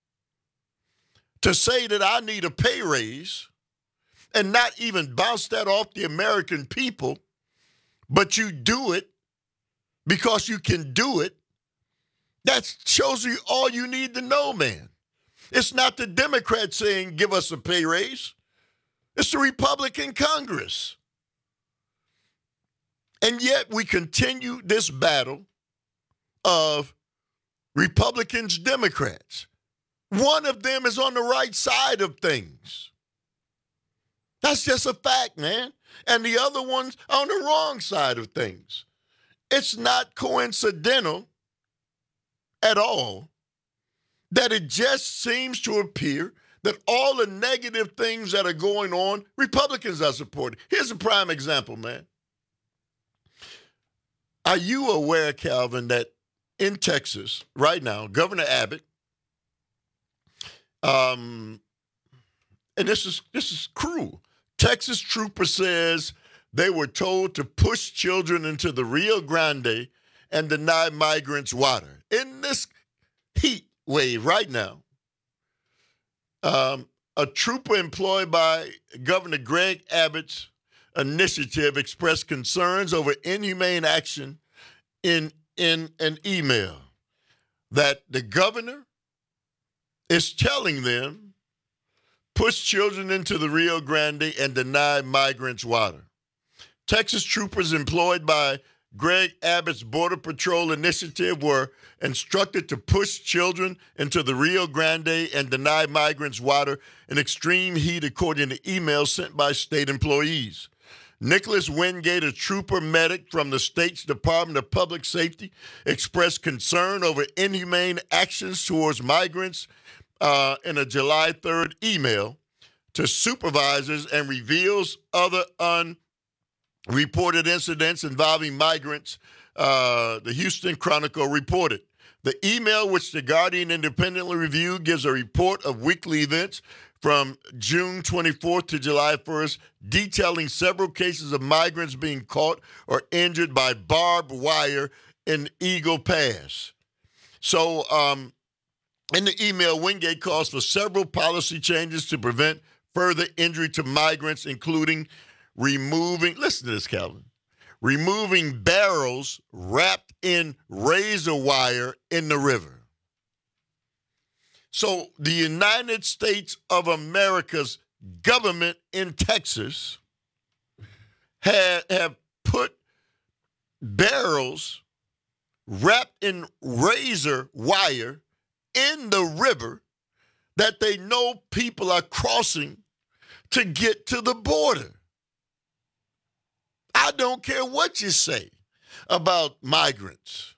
to say that I need a pay raise and not even bounce that off the American people, but you do it because you can do it, that shows you all you need to know, man. It's not the Democrats saying, give us a pay raise. It's the Republican Congress. And yet we continue this battle of Republicans, Democrats. One of them is on the right side of things. That's just a fact, man. And the other one's on the wrong side of things. It's not coincidental at all that it just seems to appear that all the negative things that are going on, Republicans are supporting. Here's a prime example, man. Are you aware, Calvin, that in Texas right now, Governor Abbott um, and this is this is cruel. Texas trooper says they were told to push children into the Rio Grande and deny migrants water. In this heat wave right now, um, a trooper employed by Governor Greg Abbott's initiative expressed concerns over inhumane action in, in an email that the governor is telling them push children into the Rio Grande and deny migrants water. Texas troopers employed by Greg Abbott's Border Patrol initiative were instructed to push children into the Rio Grande and deny migrants water in extreme heat, according to emails sent by state employees. Nicholas Wingate, a trooper medic from the state's Department of Public Safety, expressed concern over inhumane actions towards migrants uh, in a July third email to supervisors and reveals other unreported incidents involving migrants, uh, the Houston Chronicle reported. The email, which the Guardian independently reviewed, gives a report of weekly events from June twenty-fourth to July first, detailing several cases of migrants being caught or injured by barbed wire in Eagle Pass. So um, in the email, Wingate calls for several policy changes to prevent further injury to migrants, including removing, listen to this, Calvin, removing barrels wrapped in razor wire in the river. So the United States of America's government in Texas had, have put barrels wrapped in razor wire in the river that they know people are crossing to get to the border. I don't care what you say about migrants.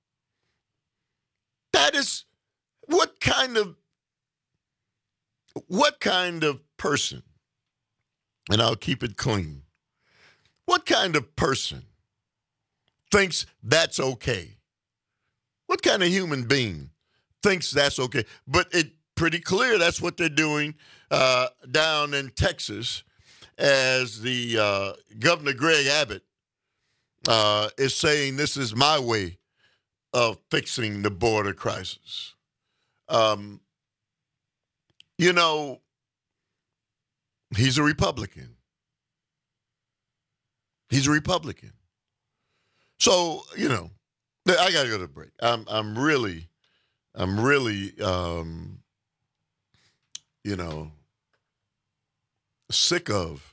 That is what kind of what kind of person, and I'll keep it clean, what kind of person thinks that's okay? What kind of human being thinks that's okay? But it's pretty clear that's what they're doing uh, down in Texas, as the uh, Governor Greg Abbott uh, is saying this is my way of fixing the border crisis. Um, you know, he's a Republican. He's a Republican. So, you know, I got to go to the break. I'm, I'm really, I'm really, um, you know, sick of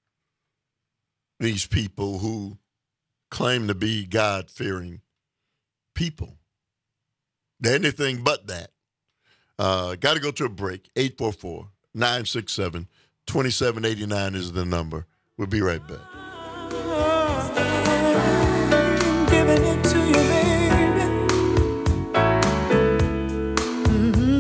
these people who claim to be God-fearing people. They're anything but that. Uh, got to go to a break. eight four four, nine six seven, two seven eight nine is the number. We'll be right back. Giving it to you, baby. Mm-hmm.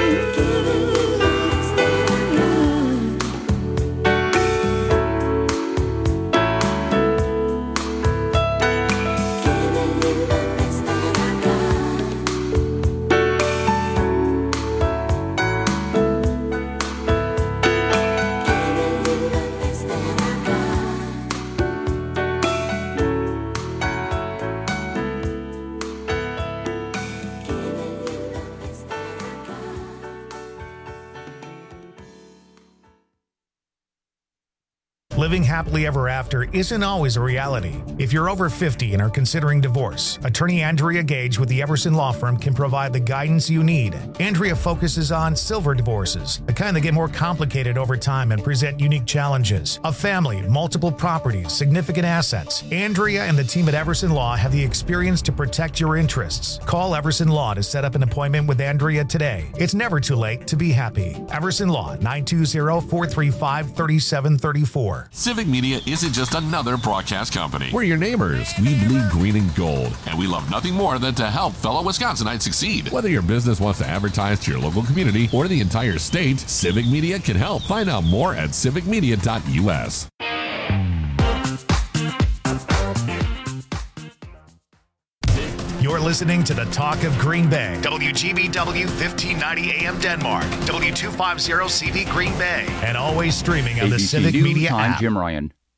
Living happily ever after isn't always a reality. If you're over fifty and are considering divorce, attorney Andrea Gage with the Everson Law Firm can provide the guidance you need. Andrea focuses on silver divorces, the kind that get more complicated over time and present unique challenges. A family, multiple properties, significant assets. Andrea and the team at Everson Law have the experience to protect your interests. Call Everson Law to set up an appointment with Andrea today. It's never too late to be happy. Everson Law, nine two zero, four three five, three seven three four. Civic Media isn't just another broadcast company. We're your neighbors. We bleed green and gold, and we love nothing more than to help fellow Wisconsinites succeed. Whether your business wants to advertise to your local community or the entire state, Civic Media can help. Find out more at civic media dot u s. You're You're listening to the Talk of Green Bay. W G B W fifteen ninety A M Denmark. W two fifty C V Green Bay. And always streaming on A B C the Civic News, Media I'm app. Jim Ryan.